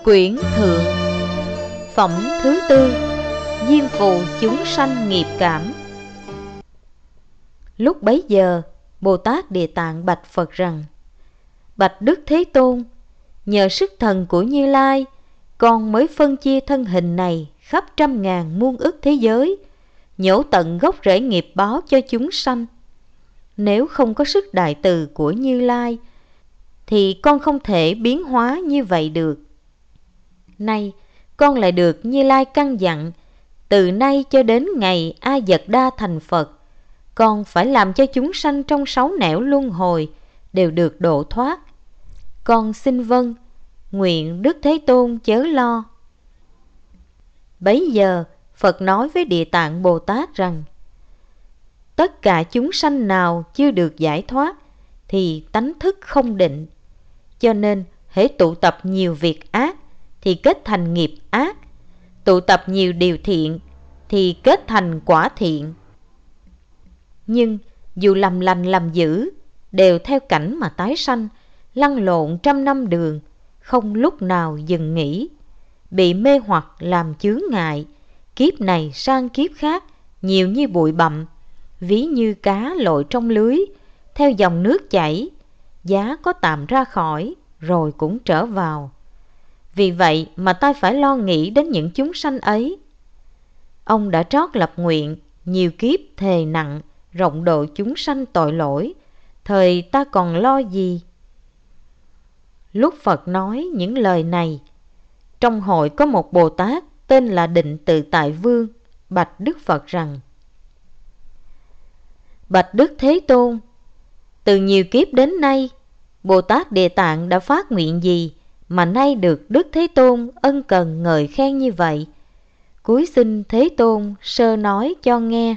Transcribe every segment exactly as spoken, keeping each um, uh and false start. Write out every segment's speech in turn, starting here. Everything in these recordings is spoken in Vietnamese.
Quyển Thượng, Phẩm thứ tư, Diêm phù chúng sanh nghiệp cảm. Lúc bấy giờ, Bồ Tát Địa Tạng bạch Phật rằng: Bạch Đức Thế Tôn, nhờ sức thần của Như Lai, con mới phân chia thân hình này khắp trăm ngàn muôn ức thế giới, nhổ tận gốc rễ nghiệp báo cho chúng sanh. Nếu không có sức đại từ của Như Lai, thì con không thể biến hóa như vậy được. Nay, con lại được Như Lai căn dặn, từ nay cho đến ngày A Dật Đa thành Phật, con phải làm cho chúng sanh trong sáu nẻo luân hồi đều được độ thoát. Con xin vâng, nguyện Đức Thế Tôn chớ lo. Bấy giờ, Phật nói với Địa Tạng Bồ Tát rằng: Tất cả chúng sanh nào chưa được giải thoát thì tánh thức không định, cho nên hễ tụ tập nhiều việc ác thì kết thành nghiệp ác, tụ tập nhiều điều thiện thì kết thành quả thiện. Nhưng dù làm lành làm dữ, đều theo cảnh mà tái sanh, lăn lộn trăm năm đường, không lúc nào dừng nghỉ, bị mê hoặc làm chướng ngại, kiếp này sang kiếp khác, nhiều như bụi bặm, ví như cá lội trong lưới, theo dòng nước chảy, giá có tạm ra khỏi, rồi cũng trở vào. Vì vậy mà ta phải lo nghĩ đến những chúng sanh ấy. Ông đã trót lập nguyện, nhiều kiếp thề nặng, rộng độ chúng sanh tội lỗi, thời ta còn lo gì? Lúc Phật nói những lời này, trong hội có một Bồ Tát tên là Định Tự Tại Vương, bạch Đức Phật rằng: Bạch Đức Thế Tôn, từ nhiều kiếp đến nay, Bồ Tát Địa Tạng đã phát nguyện gì mà nay được Đức Thế Tôn ân cần ngợi khen như vậy? Cúi xin Thế Tôn sơ nói cho nghe.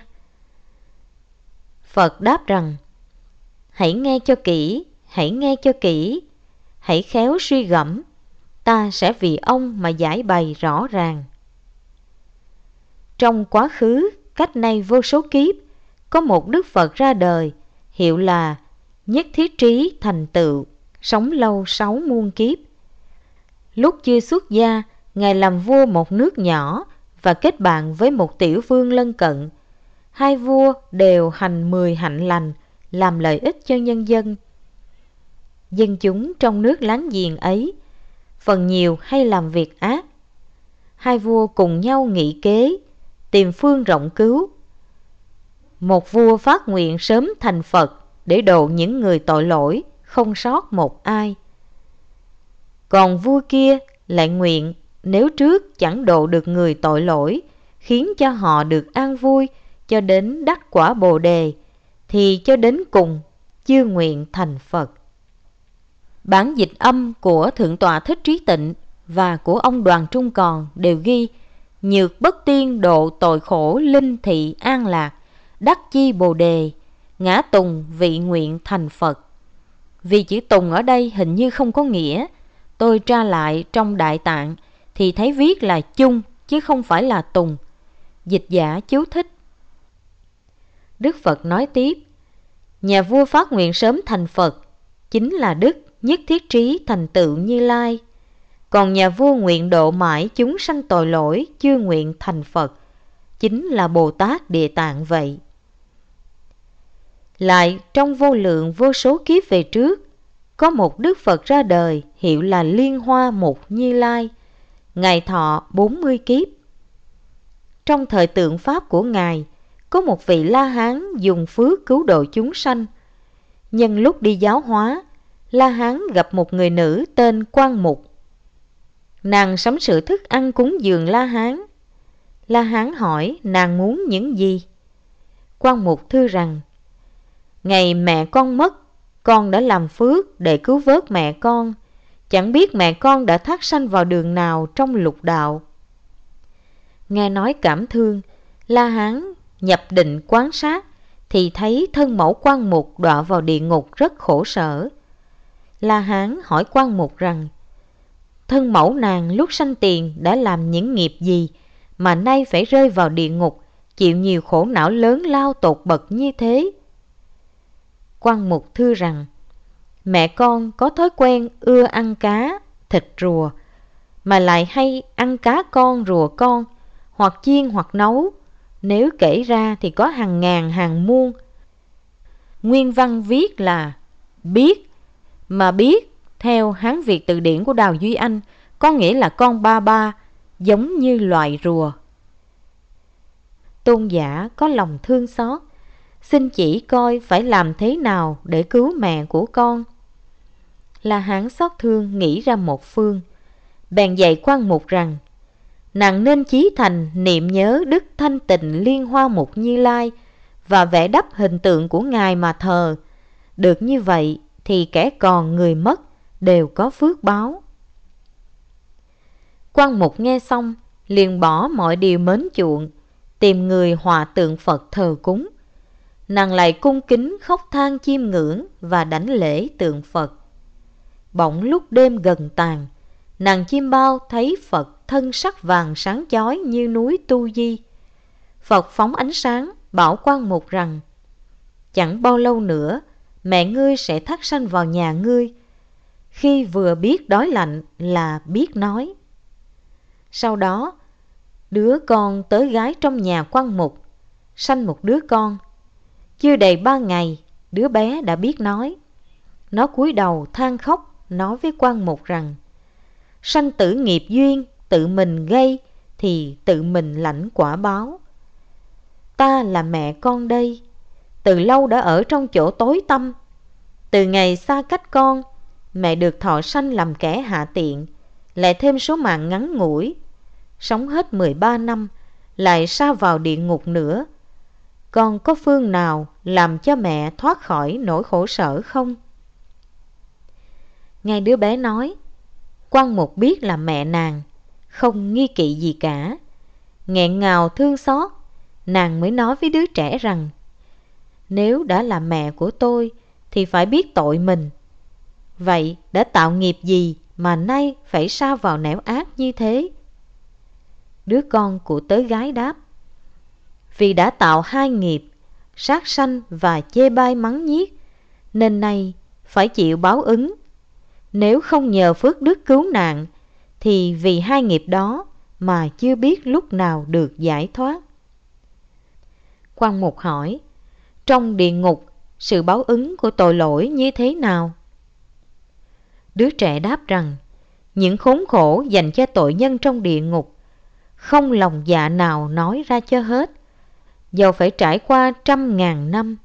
Phật đáp rằng: Hãy nghe cho kỹ, hãy nghe cho kỹ, hãy khéo suy gẫm, ta sẽ vì ông mà giải bày rõ ràng. Trong quá khứ, cách nay vô số kiếp, có một Đức Phật ra đời, hiệu là Nhất Thiết Trí Thành Tựu, sống lâu sáu muôn kiếp. Lúc chưa xuất gia, Ngài làm vua một nước nhỏ và kết bạn với một tiểu vương lân cận. Hai vua đều hành mười hạnh lành, làm lợi ích cho nhân dân. Dân chúng trong nước láng giềng ấy, phần nhiều hay làm việc ác. Hai vua cùng nhau nghị kế, tìm phương rộng cứu. Một vua phát nguyện sớm thành Phật để độ những người tội lỗi, không sót một ai. Còn vua kia lại nguyện nếu trước chẳng độ được người tội lỗi, khiến cho họ được an vui cho đến đắc quả Bồ Đề, thì cho đến cùng chưa nguyện thành Phật. Bản dịch âm của Thượng tọa Thích Trí Tịnh và của ông Đoàn Trung Còn đều ghi: Nhược bất tiên độ tội khổ linh thị an lạc, đắc chi Bồ Đề, ngã tùng vị nguyện thành Phật. Vì chữ tùng ở đây hình như không có nghĩa, tôi tra lại trong Đại Tạng thì thấy viết là chung chứ không phải là tùng. Dịch giả chú thích. Đức Phật nói tiếp: Nhà vua phát nguyện sớm thành Phật chính là Đức Nhất Thiết Trí Thành Tựu Như Lai. Còn nhà vua nguyện độ mãi chúng sanh tội lỗi chưa nguyện thành Phật chính là Bồ Tát Địa Tạng vậy. Lại trong vô lượng vô số kiếp về trước, có một Đức Phật ra đời, hiệu là Liên Hoa Mục Như Lai. Ngài thọ bốn mươi kiếp. Trong thời tượng Pháp của Ngài, có một vị La Hán dùng phước cứu độ chúng sanh. Nhân lúc đi giáo hóa, La Hán gặp một người nữ tên Quan Mục. Nàng sắm sửa thức ăn cúng dường La Hán. La Hán hỏi nàng muốn những gì? Quan Mục thưa rằng: Ngày mẹ con mất, con đã làm phước để cứu vớt mẹ con. Chẳng biết mẹ con đã thác sanh vào đường nào trong lục đạo. Nghe nói cảm thương, La Hán nhập định quán sát thì thấy thân mẫu Quan Mục đọa vào địa ngục rất khổ sở. La Hán hỏi Quan Mục rằng: Thân mẫu nàng lúc sanh tiền đã làm những nghiệp gì mà nay phải rơi vào địa ngục, chịu nhiều khổ não lớn lao tột bậc như thế? Quan Mục thưa rằng: Mẹ con có thói quen ưa ăn cá, thịt rùa. mà lại hay ăn cá con rùa con, hoặc chiên hoặc nấu. Nếu kể ra thì có hàng ngàn hàng muôn. Nguyên văn viết là biết, mà biết theo Hán Việt từ điển của Đào Duy Anh có nghĩa là con ba ba, giống như loài rùa. Tôn giả có lòng thương xót, xin chỉ coi phải làm thế nào để cứu mẹ của con. La Hán xót thương nghĩ ra một phương, bèn dạy Quan Mục rằng nàng nên chí thành niệm nhớ đức thanh tịnh Liên Hoa Mục Như Lai và vẽ đắp hình tượng của ngài mà thờ. Được như vậy thì kẻ còn người mất đều có phước báo. Quan Mục nghe xong liền bỏ mọi điều mến chuộng, tìm người họa tượng Phật thờ cúng. Nàng lại cung kính khóc than chiêm ngưỡng và đảnh lễ tượng Phật. Bỗng lúc đêm gần tàn, nàng chiêm bao thấy Phật thân sắc vàng sáng chói như núi Tu Di. Phật phóng ánh sáng bảo Quan Mục rằng chẳng bao lâu nữa mẹ ngươi sẽ thác sanh vào nhà ngươi. Khi vừa biết đói lạnh là biết nói. Sau đó đứa con tới gái trong nhà Quan Mục sanh một đứa con. Chưa đầy ba ngày, đứa bé đã biết nói. Nó cúi đầu than khóc, nói với Quan Mục rằng sanh tử nghiệp duyên tự mình gây thì tự mình lãnh quả báo. Ta là mẹ con đây, từ lâu đã ở trong chỗ tối tăm. Từ ngày xa cách con, mẹ được thọ sanh làm kẻ hạ tiện, lại thêm số mạng ngắn ngủi. Sống hết mười ba năm, lại sa vào địa ngục nữa. Con có phương nào làm cho mẹ thoát khỏi nỗi khổ sở không? Nghe đứa bé nói, Quan Mục biết là mẹ nàng, không nghi kỵ gì cả. Nghẹn ngào thương xót, nàng mới nói với đứa trẻ rằng nếu đã là mẹ của tôi thì phải biết tội mình. Vậy đã tạo nghiệp gì mà nay phải sa vào nẻo ác như thế? Đứa con của tớ gái đáp: vì đã tạo hai nghiệp, sát sanh và chê bai mắng nhiếc, nên nay phải chịu báo ứng. Nếu không nhờ phước đức cứu nạn, thì vì hai nghiệp đó mà chưa biết lúc nào được giải thoát. Quan Mục hỏi: trong địa ngục, sự báo ứng của tội lỗi như thế nào? Đứa trẻ đáp rằng những khốn khổ dành cho tội nhân trong địa ngục, không lòng dạ nào nói ra cho hết, dầu phải trải qua trăm ngàn năm.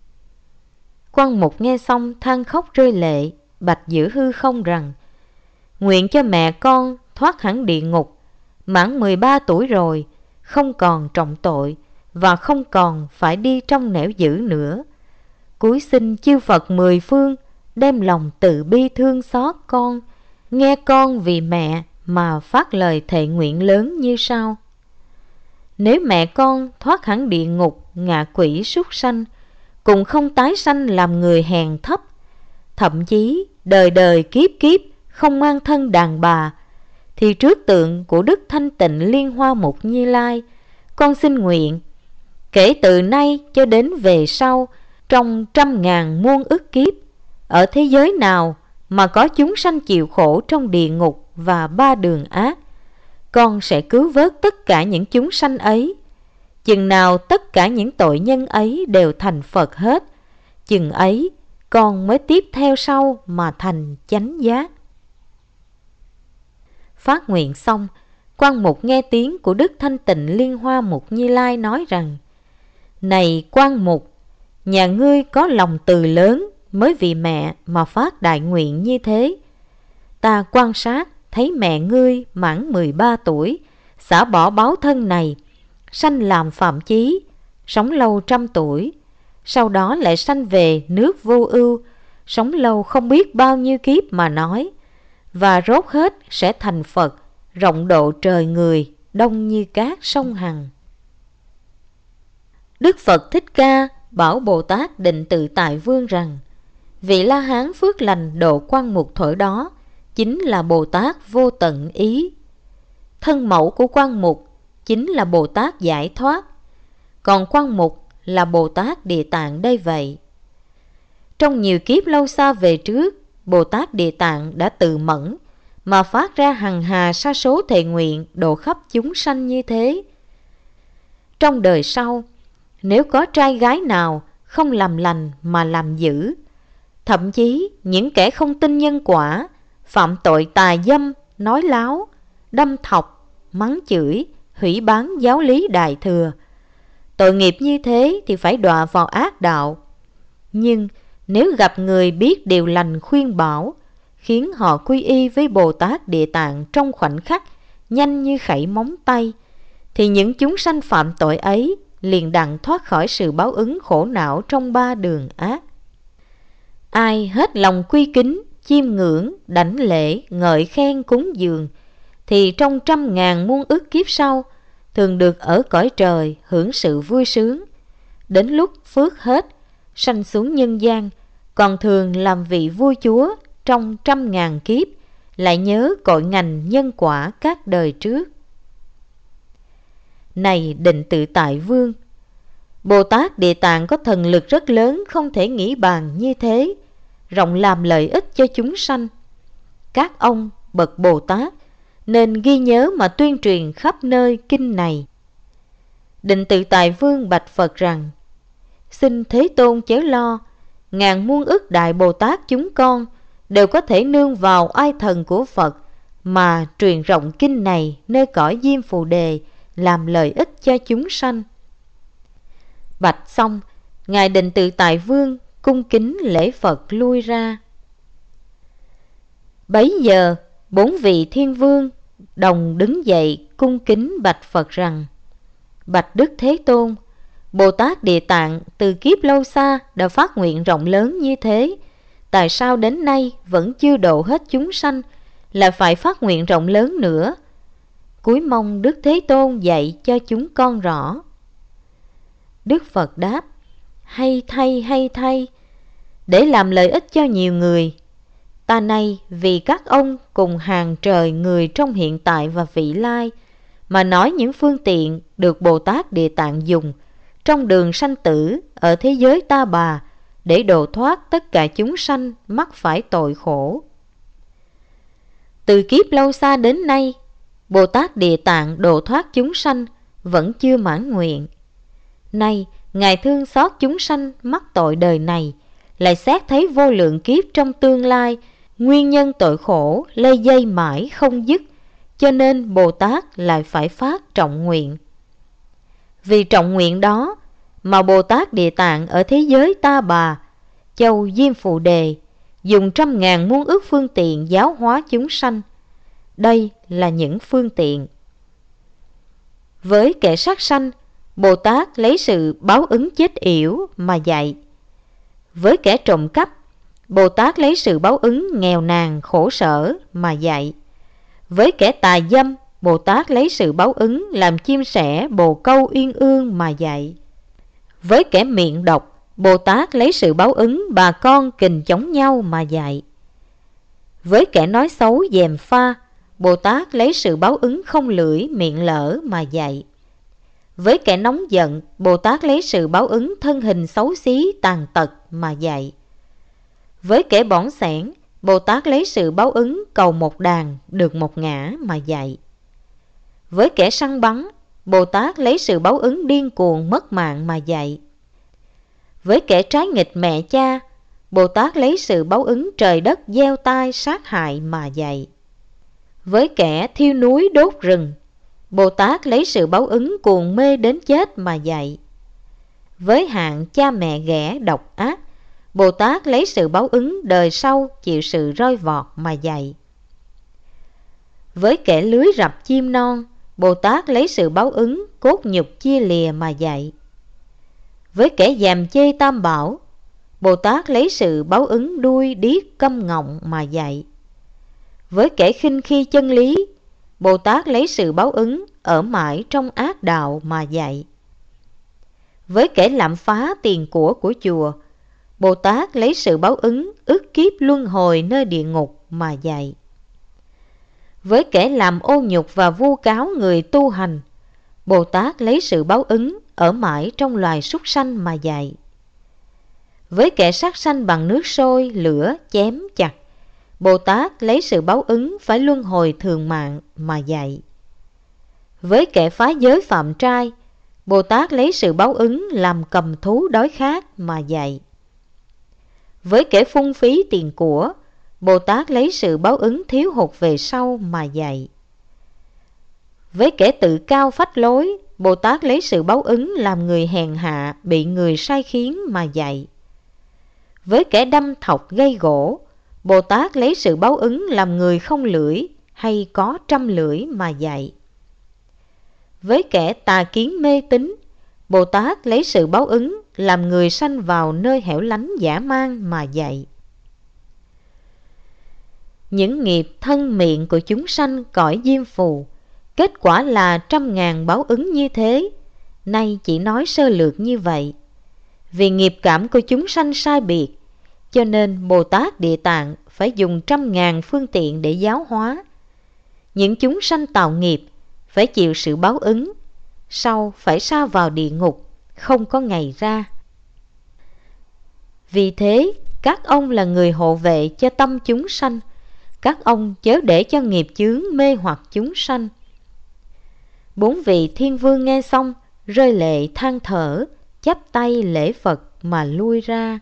Quan Mục nghe xong than khóc rơi lệ, bạch giữa hư không rằng nguyện cho mẹ con thoát hẳn địa ngục, mãn mười ba tuổi rồi, không còn trọng tội và không còn phải đi trong nẻo dữ nữa. Cúi xin chư Phật mười phương đem lòng từ bi thương xót con, nghe con vì mẹ mà phát lời thệ nguyện lớn như sau: nếu mẹ con thoát hẳn địa ngục, ngạ quỷ súc sanh, cùng không tái sanh làm người hèn thấp, thậm chí đời đời kiếp kiếp không mang thân đàn bà, thì trước tượng của Đức Thanh Tịnh Liên Hoa Mục Như Lai, con xin nguyện kể từ nay cho đến về sau, trong trăm ngàn muôn ức kiếp, ở thế giới nào mà có chúng sanh chịu khổ trong địa ngục và ba đường ác, con sẽ cứu vớt tất cả những chúng sanh ấy. Chừng nào tất cả những tội nhân ấy đều thành Phật hết, chừng ấy con mới tiếp theo sau mà thành chánh giác. Phát nguyện xong, Quan Mục nghe tiếng của Đức Thanh Tịnh Liên Hoa Mục Như Lai nói rằng: này Quan Mục, nhà ngươi có lòng từ lớn mới vì mẹ mà phát đại nguyện như thế. Ta quan sát thấy mẹ ngươi mãn mười ba tuổi, xả bỏ báo thân này, sanh làm phạm chí, sống lâu trăm tuổi, sau đó lại sanh về nước vô ưu, sống lâu không biết bao nhiêu kiếp mà nói, và rốt hết sẽ thành Phật, rộng độ trời người, đông như cát sông Hằng. Đức Phật Thích Ca bảo Bồ Tát Định Tự Tại Vương rằng vị La Hán phước lành độ Quan Mục thổi đó chính là Bồ Tát Vô Tận Ý. Thân mẫu của Quan Mục chính là Bồ Tát Giải Thoát, còn Quan Mục là Bồ Tát Địa Tạng đây vậy. Trong nhiều kiếp lâu xa về trước, Bồ Tát Địa Tạng đã tự mẫn mà phát ra hằng hà sa số thệ nguyện độ khắp chúng sanh như thế. Trong đời sau, nếu có trai gái nào không làm lành mà làm dữ, thậm chí những kẻ không tin nhân quả, phạm tội tà dâm, nói láo, đâm thọc, mắng chửi, hủy bán giáo lý đại thừa, tội nghiệp như thế thì phải đọa vào ác đạo. Nhưng nếu gặp người biết điều lành khuyên bảo, khiến họ quy y với Bồ Tát Địa Tạng trong khoảnh khắc, nhanh như khẩy móng tay, thì những chúng sanh phạm tội ấy liền đặng thoát khỏi sự báo ứng khổ não trong ba đường ác. Ai hết lòng quy kính, chiêm ngưỡng, đảnh lễ, ngợi khen cúng dường, thì trong trăm ngàn muôn ức kiếp sau thường được ở cõi trời hưởng sự vui sướng. Đến lúc phước hết, sanh xuống nhân gian, còn thường làm vị vua chúa trong trăm ngàn kiếp, lại nhớ cội ngành nhân quả các đời trước. Này Định Tự Tại Vương, Bồ Tát Địa Tạng có thần lực rất lớn không thể nghĩ bàn như thế, rộng làm lợi ích cho chúng sanh. Các ông bậc Bồ Tát nên ghi nhớ mà tuyên truyền khắp nơi kinh này. Định Tự Tại Vương bạch Phật rằng: Xin Thế Tôn chớ lo, ngàn muôn ức đại Bồ Tát chúng con đều có thể nương vào oai thần của Phật mà truyền rộng kinh này nơi cõi Diêm Phù Đề, làm lợi ích cho chúng sanh. Bạch xong, Ngài Định Tự Tại Vương cung kính lễ Phật lui ra. Bấy giờ bốn vị thiên vương đồng đứng dậy cung kính bạch Phật rằng: Bạch Đức Thế Tôn, Bồ Tát Địa Tạng từ kiếp lâu xa đã phát nguyện rộng lớn như thế, tại sao đến nay vẫn chưa độ hết chúng sanh, lại phải phát nguyện rộng lớn nữa? Cúi mong Đức Thế Tôn dạy cho chúng con rõ. Đức Phật đáp: Hay thay, hay thay, để làm lợi ích cho nhiều người, ta nay vì các ông cùng hàng trời người trong hiện tại và vị lai, mà nói những phương tiện được Bồ Tát Địa Tạng dùng trong đường sanh tử ở thế giới ta bà, để độ thoát tất cả chúng sanh mắc phải tội khổ. Từ kiếp lâu xa đến nay, Bồ Tát Địa Tạng độ thoát chúng sanh vẫn chưa mãn nguyện. Nay Ngài thương xót chúng sanh mắc tội đời này, lại xét thấy vô lượng kiếp trong tương lai, nguyên nhân tội khổ lây dây mãi không dứt, cho nên Bồ Tát lại phải phát trọng nguyện. Vì trọng nguyện đó mà Bồ Tát Địa Tạng ở thế giới ta bà, châu Diêm Phù Đề, dùng trăm ngàn muôn ức phương tiện giáo hóa chúng sanh. Đây là những phương tiện. Với kẻ sát sanh, Bồ Tát lấy sự báo ứng chết yểu mà dạy. Với kẻ trộm cắp, Bồ Tát lấy sự báo ứng nghèo nàn khổ sở mà dạy. Với kẻ tà dâm, Bồ Tát lấy sự báo ứng làm chim sẻ bồ câu uyên ương mà dạy. Với kẻ miệng độc, Bồ Tát lấy sự báo ứng bà con kình chống nhau mà dạy. Với kẻ nói xấu gièm pha, Bồ Tát lấy sự báo ứng không lưỡi miệng lỡ mà dạy. Với kẻ nóng giận, Bồ Tát lấy sự báo ứng thân hình xấu xí tàn tật mà dạy. Với kẻ bỏng sẻn, Bồ Tát lấy sự báo ứng cầu một đàn được một ngã mà dạy. Với kẻ săn bắn, Bồ Tát lấy sự báo ứng điên cuồng mất mạng mà dạy. Với kẻ trái nghịch mẹ cha, Bồ Tát lấy sự báo ứng trời đất gieo tai sát hại mà dạy. Với kẻ thiêu núi đốt rừng, Bồ Tát lấy sự báo ứng cuồng mê đến chết mà dạy. Với hạng cha mẹ ghẻ độc ác, Bồ Tát lấy sự báo ứng đời sau chịu sự roi vọt mà dạy. Với kẻ lưới rập chim non, Bồ Tát lấy sự báo ứng cốt nhục chia lìa mà dạy. Với kẻ dàm chê tam bảo, Bồ Tát lấy sự báo ứng đuôi điếc câm ngọng mà dạy. Với kẻ khinh khi chân lý, Bồ Tát lấy sự báo ứng ở mãi trong ác đạo mà dạy. Với kẻ lạm phá tiền của của chùa, Bồ Tát lấy sự báo ứng ức kiếp luân hồi nơi địa ngục mà dạy. Với kẻ làm ô nhục và vu cáo người tu hành, Bồ Tát lấy sự báo ứng ở mãi trong loài súc sanh mà dạy. Với kẻ sát sanh bằng nước sôi, lửa, chém chặt, Bồ Tát lấy sự báo ứng phải luân hồi thường mạng mà dạy. Với kẻ phá giới phạm trai, Bồ Tát lấy sự báo ứng làm cầm thú đói khát mà dạy. Với kẻ phung phí tiền của, Bồ Tát lấy sự báo ứng thiếu hụt về sau mà dạy. Với kẻ tự cao phách lối, Bồ Tát lấy sự báo ứng làm người hèn hạ bị người sai khiến mà dạy. Với kẻ đâm thọc gây gỗ, Bồ Tát lấy sự báo ứng làm người không lưỡi hay có trăm lưỡi mà dạy. Với kẻ tà kiến mê tín, Bồ Tát lấy sự báo ứng làm người sanh vào nơi hẻo lánh dã man mà dạy. Những nghiệp thân miệng của chúng sanh cõi diêm phù, kết quả là trăm ngàn báo ứng như thế. Nay chỉ nói sơ lược như vậy. Vì nghiệp cảm của chúng sanh sai biệt, cho nên Bồ Tát Địa Tạng phải dùng trăm ngàn phương tiện để giáo hóa. Những chúng sanh tạo nghiệp phải chịu sự báo ứng, sau phải sa vào địa ngục, không có ngày ra. Vì thế, các ông là người hộ vệ cho tâm chúng sanh, các ông chớ để cho nghiệp chướng mê hoặc chúng sanh. Bốn vị thiên vương nghe xong, rơi lệ than thở, chắp tay lễ Phật mà lui ra.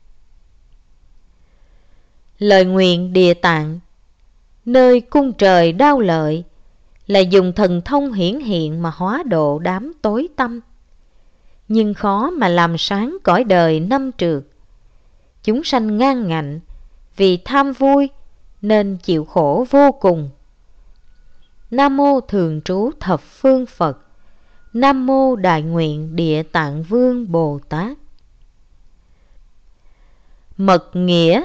Lời nguyện Địa Tạng. Nơi cung trời đao lợi là dùng thần thông hiển hiện mà hóa độ đám tối tăm, nhưng khó mà làm sáng cõi đời năm trượt. Chúng sanh ngang ngạnh vì tham vui nên chịu khổ vô cùng. Nam mô thường trú thập phương Phật. Nam mô đại nguyện Địa Tạng Vương Bồ Tát. Mật nghĩa.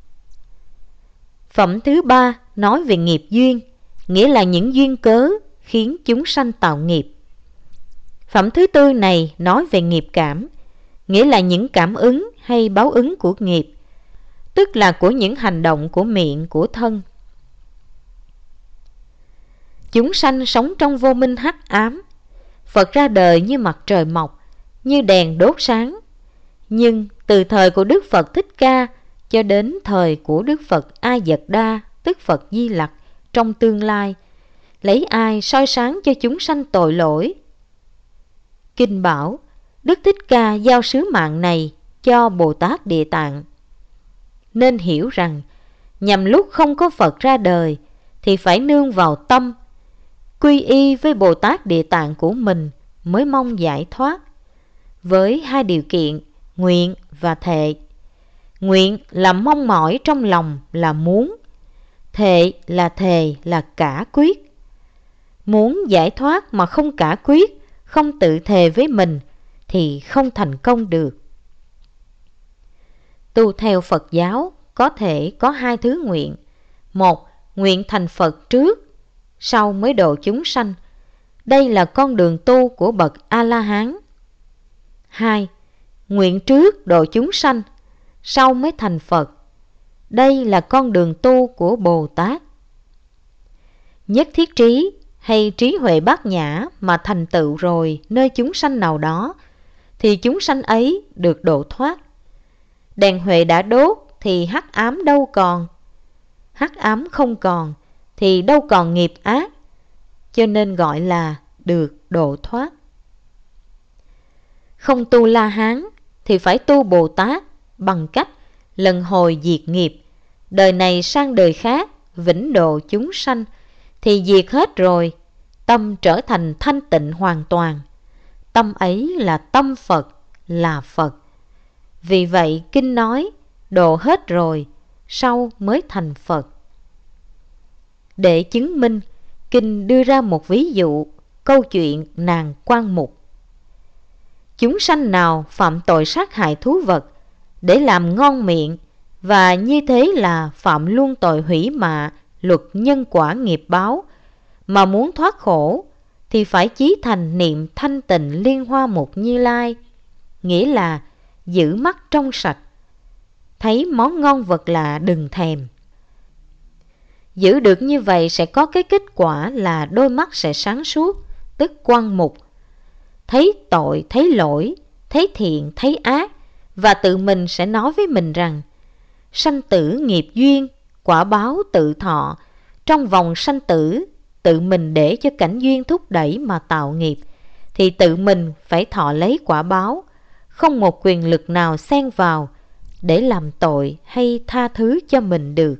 Phẩm thứ ba nói về nghiệp duyên, nghĩa là những duyên cớ khiến chúng sanh tạo nghiệp. Phẩm thứ tư này nói về nghiệp cảm, nghĩa là những cảm ứng hay báo ứng của nghiệp, tức là của những hành động của miệng, của thân. Chúng sanh sống trong vô minh hắc ám. Phật ra đời như mặt trời mọc, như đèn đốt sáng. Nhưng từ thời của Đức Phật Thích Ca cho đến thời của Đức Phật A Dật Đa, tức Phật Di Lặc, trong tương lai, lấy ai soi sáng cho chúng sanh tội lỗi? Kinh bảo, Đức Thích Ca giao sứ mạng này cho Bồ Tát Địa Tạng. Nên hiểu rằng, nhằm lúc không có Phật ra đời, thì phải nương vào tâm, quy y với Bồ Tát Địa Tạng của mình mới mong giải thoát. Với hai điều kiện, nguyện và thệ. Nguyện là mong mỏi trong lòng, là muốn. Thệ là thề, là cả quyết. Muốn giải thoát mà không cả quyết, không tự thề với mình, thì không thành công được. Tu theo Phật giáo có thể có hai thứ nguyện. Một, nguyện thành Phật trước, sau mới độ chúng sanh. Đây là con đường tu của bậc A-la-hán. Hai, nguyện trước độ chúng sanh, sau mới thành Phật. Đây là con đường tu của Bồ Tát. Nhất thiết trí hay trí huệ bát nhã mà thành tựu rồi nơi chúng sanh nào đó, thì chúng sanh ấy được độ thoát. Đèn huệ đã đốt thì hắc ám đâu còn. Hắc ám không còn thì đâu còn nghiệp ác, cho nên gọi là được độ thoát. Không tu La Hán thì phải tu Bồ Tát bằng cách lần hồi diệt nghiệp, đời này sang đời khác vĩnh độ chúng sanh, thì diệt hết rồi, tâm trở thành thanh tịnh hoàn toàn. Tâm ấy là tâm Phật, là Phật. Vì vậy kinh nói độ hết rồi, sau mới thành Phật. Để chứng minh, kinh đưa ra một ví dụ, câu chuyện nàng Quan Mục. Chúng sanh nào phạm tội sát hại thú vật để làm ngon miệng, và như thế là phạm luôn tội hủy mạ, luật nhân quả nghiệp báo, mà muốn thoát khổ, thì phải chí thành niệm thanh tịnh Liên Hoa Mục Như Lai, nghĩa là giữ mắt trong sạch, thấy món ngon vật lạ đừng thèm. Giữ được như vậy sẽ có cái kết quả là đôi mắt sẽ sáng suốt, tức Quan Mục, thấy tội, thấy lỗi, thấy thiện, thấy ác, và tự mình sẽ nói với mình rằng sanh tử nghiệp duyên, quả báo tự thọ, trong vòng sanh tử, tự mình để cho cảnh duyên thúc đẩy mà tạo nghiệp, thì tự mình phải thọ lấy quả báo, không một quyền lực nào xen vào để làm tội hay tha thứ cho mình được.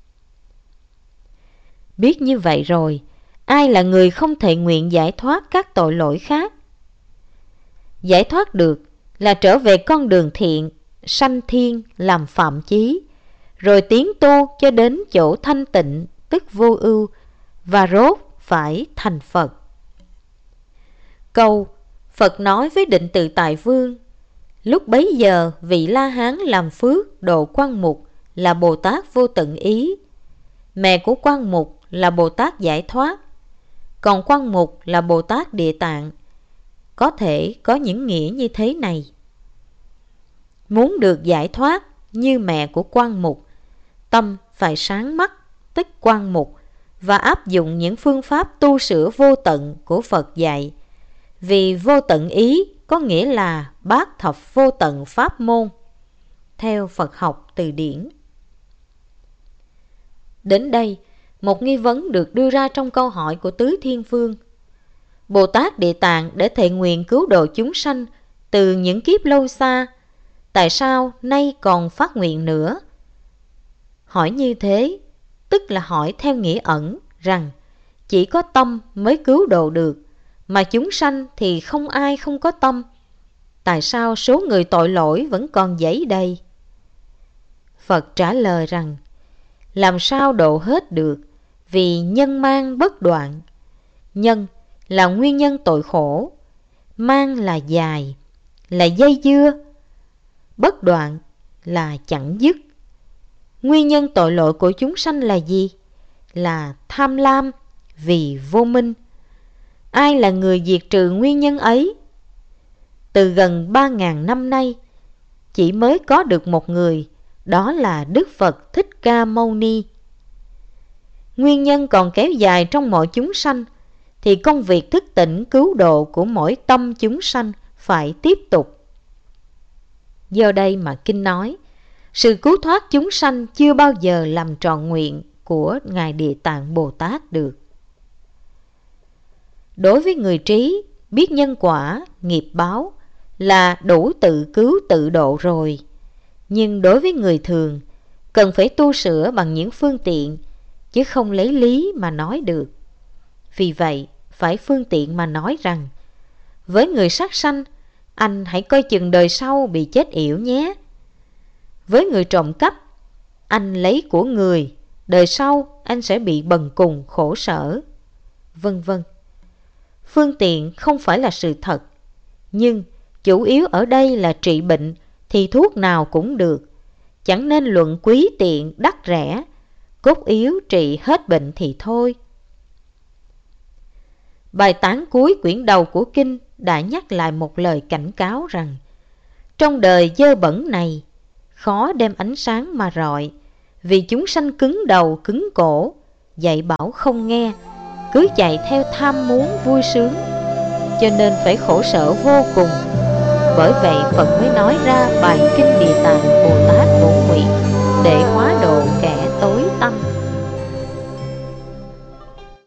Biết như vậy rồi, ai là người không thể nguyện giải thoát các tội lỗi khác? Giải thoát được là trở về con đường thiện, sanh thiên làm phạm chí, rồi tiến tu cho đến chỗ thanh tịnh tức vô ưu, và rốt phải thành Phật. Câu Phật nói với Định Tự Tại Vương: lúc bấy giờ vị La Hán làm phước độ Quan Mục là Bồ Tát Vô Tận Ý. Mẹ của Quan Mục là Bồ Tát Giải Thoát, còn Quan Mục là Bồ Tát Địa Tạng. Có thể có những nghĩa như thế này: muốn được giải thoát như mẹ của Quan Mục, tâm phải sáng mắt tức Quan Mục, và áp dụng những phương pháp tu sửa vô tận của Phật dạy. Vì vô tận ý có nghĩa là bát thập vô tận pháp môn, theo Phật học từ điển. Đến đây, một nghi vấn được đưa ra trong câu hỏi của Tứ Thiên Vương. Bồ Tát Địa Tạng để thệ nguyện cứu độ chúng sanh từ những kiếp lâu xa, tại sao nay còn phát nguyện nữa? Hỏi như thế, tức là hỏi theo nghĩa ẩn rằng chỉ có tâm mới cứu độ được, mà chúng sanh thì không ai không có tâm. Tại sao số người tội lỗi vẫn còn dấy đầy? Phật trả lời rằng, làm sao độ hết được, vì nhân mang bất đoạn. Nhân là nguyên nhân tội khổ, mang là dài, là dây dưa, bất đoạn là chẳng dứt. Nguyên nhân tội lỗi của chúng sanh là gì? Là tham lam vì vô minh. Ai là người diệt trừ nguyên nhân ấy? Từ gần ba ngàn năm nay, chỉ mới có được một người, đó là Đức Phật Thích Ca Mâu Ni. Nguyên nhân còn kéo dài trong mọi chúng sanh, thì công việc thức tỉnh cứu độ của mỗi tâm chúng sanh phải tiếp tục. Do đây mà Kinh nói, sự cứu thoát chúng sanh chưa bao giờ làm trọn nguyện của Ngài Địa Tạng Bồ Tát được. Đối với người trí, biết nhân quả, nghiệp báo là đủ tự cứu tự độ rồi. Nhưng đối với người thường, cần phải tu sửa bằng những phương tiện, chứ không lấy lý mà nói được. Vì vậy, phải phương tiện mà nói rằng, với người sát sanh, anh hãy coi chừng đời sau bị chết yểu nhé. Với người trộm cắp, anh lấy của người, đời sau anh sẽ bị bần cùng khổ sở, vân vân. Phương tiện không phải là sự thật, nhưng chủ yếu ở đây là trị bệnh thì thuốc nào cũng được. Chẳng nên luận quý tiện đắt rẻ, cốt yếu trị hết bệnh thì thôi. Bài tán cuối quyển đầu của Kinh đã nhắc lại một lời cảnh cáo rằng, trong đời dơ bẩn này, khó đem ánh sáng mà rọi, vì chúng sanh cứng đầu cứng cổ, dạy bảo không nghe, cứ chạy theo tham muốn vui sướng, cho nên phải khổ sở vô cùng. Bởi vậy Phật mới nói ra bài kinh điển